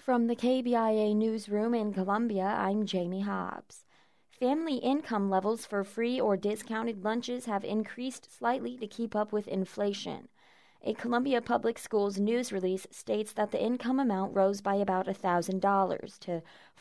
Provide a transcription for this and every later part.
From the KBIA newsroom in Columbia, I'm Jamie Hobbs. Family income levels for free or discounted lunches have increased slightly to keep up with inflation. A Columbia Public Schools news release states that the income amount rose by about $1,000 to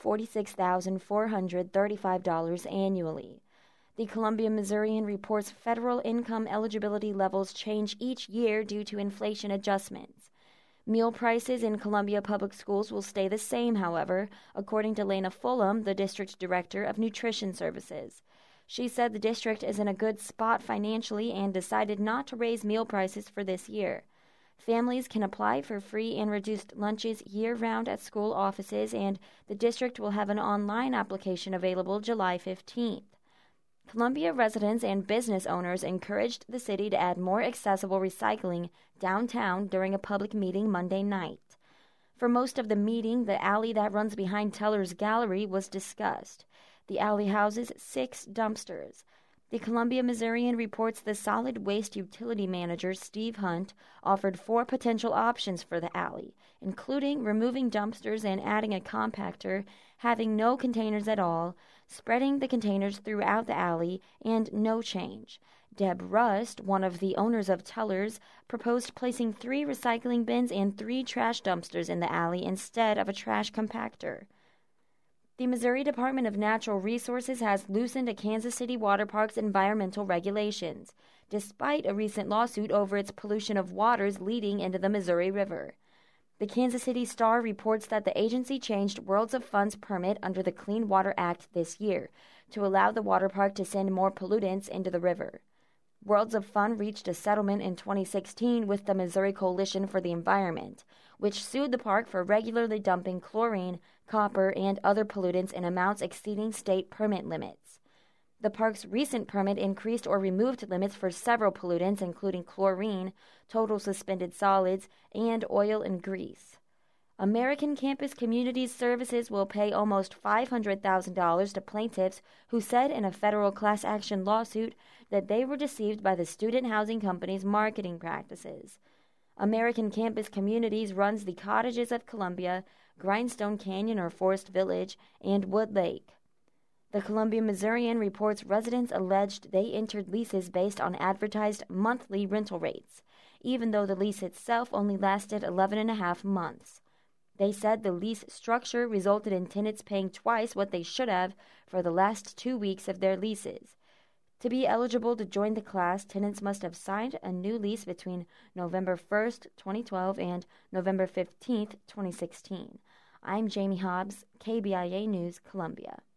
$46,435 annually. The Columbia Missourian reports federal income eligibility levels change each year due to inflation adjustments. Meal prices in Columbia Public Schools will stay the same, however, according to Lena Fulham, the district director of nutrition services. She said the district is in a good spot financially and decided not to raise meal prices for this year. Families can apply for free and reduced lunches year-round at school offices, and the district will have an online application available July 15th. Columbia residents and business owners encouraged the city to add more accessible recycling downtown during a public meeting Monday night. For most of the meeting, the alley that runs behind Teller's Gallery was discussed. The alley houses 6 dumpsters. The Columbia Missourian reports the solid waste utility manager, Steve Hunt, offered 4 potential options for the alley, including removing dumpsters and adding a compactor, having no containers at all, spreading the containers throughout the alley, and no change. Deb Rust, one of the owners of Teller's, proposed placing 3 recycling bins and 3 trash dumpsters in the alley instead of a trash compactor. The Missouri Department of Natural Resources has loosened a Kansas City water park's environmental regulations, despite a recent lawsuit over its pollution of waters leading into the Missouri River. The Kansas City Star reports that the agency changed Worlds of Fun's permit under the Clean Water Act this year to allow the water park to send more pollutants into the river. Worlds of Fun reached a settlement in 2016 with the Missouri Coalition for the Environment, which sued the park for regularly dumping chlorine, copper, and other pollutants in amounts exceeding state permit limits. The park's recent permit increased or removed limits for several pollutants, including chlorine, total suspended solids, and oil and grease. American Campus Community Services will pay almost $500,000 to plaintiffs who said in a federal class action lawsuit that they were deceived by the student housing company's marketing practices. American Campus Communities runs the Cottages of Columbia, Grindstone Canyon or Forest Village, and Wood Lake. The Columbia Missourian reports residents alleged they entered leases based on advertised monthly rental rates, even though the lease itself only lasted 11.5 months. They said the lease structure resulted in tenants paying twice what they should have for the last 2 weeks of their leases. To be eligible to join the class, tenants must have signed a new lease between November 1st, 2012 and November 15th, 2016. I'm Jamie Hobbs, KBIA News, Columbia.